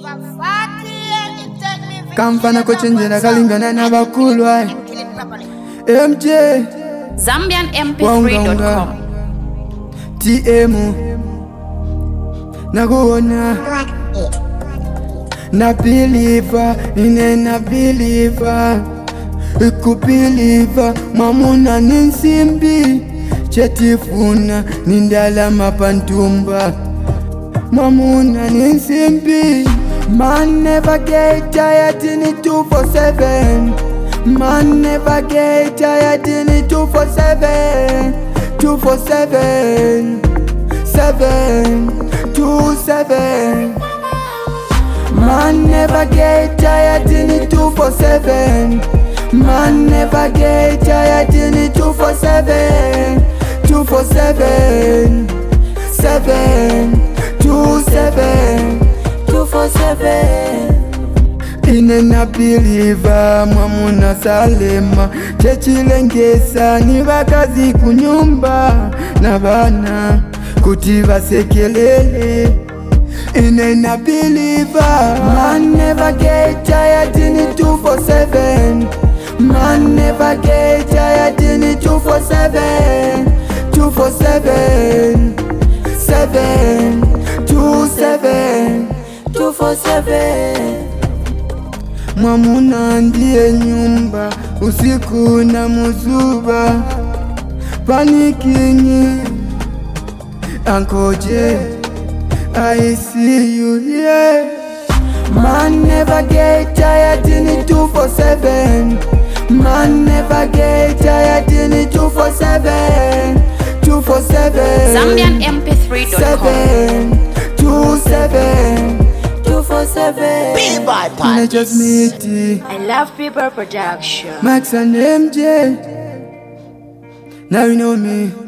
Kamfana kuchenjera kalingana na bakulwa MJ ZambianMP3.com. TM nakuona na believer ine na believer ikupiliva mamuna ninsimbi chetifuna nindala mapantumba mamuna ninsimbi. Man never get tired in it 247. Man never get tired in it 247. 247 727. Man never get tired in it 247. Man never get tired in it 247. 247 727 247. Ine na biliva mwamuna salema chechilengesa ni bakazi kunyumba na bana kuti basekelele. Ine na biliva man never get tired in it 247. Man never get tired in it 247. 247 727 247. Mwamuna ndiye nyumba usiku na muzuba panikinyi ankoje I see you here. Man never get tired in it 247. Man never get tired in it 247. 247 ZambianMP3.com. 727 247. P-Boy Just meet I love People Production. Max and MJ. Now you know me.